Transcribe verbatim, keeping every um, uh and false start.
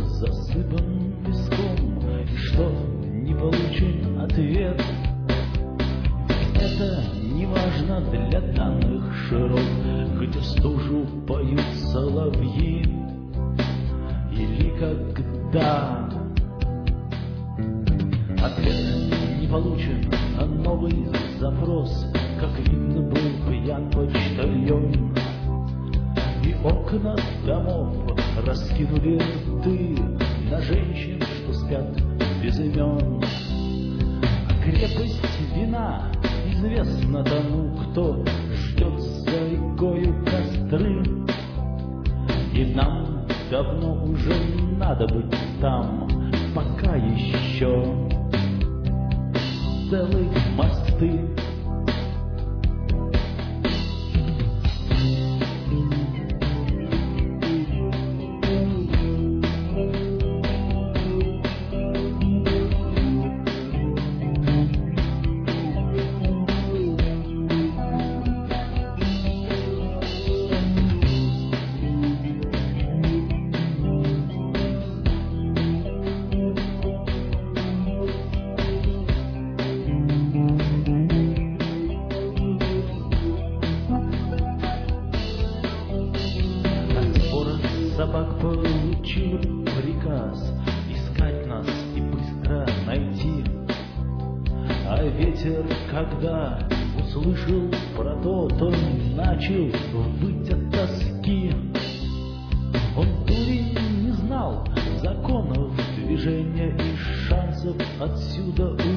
засыпан песком, и что не получен ответ. Это не важно для данных широт, где стужу поют соловьи, или когда ответ не получен на новый запрос. Как видно, был пьян почтальон, и окна домов раскинули рты на женщин, что спят без имен. А крепость вина известна тому, кто ждет за рекою костры. И нам давно уже надо быть там, пока еще целые мосты. Собак получил приказ искать нас и быстро найти. А ветер, когда услышал про то, то начал выть от тоски. Он дурень не знал законов движения и шансов отсюда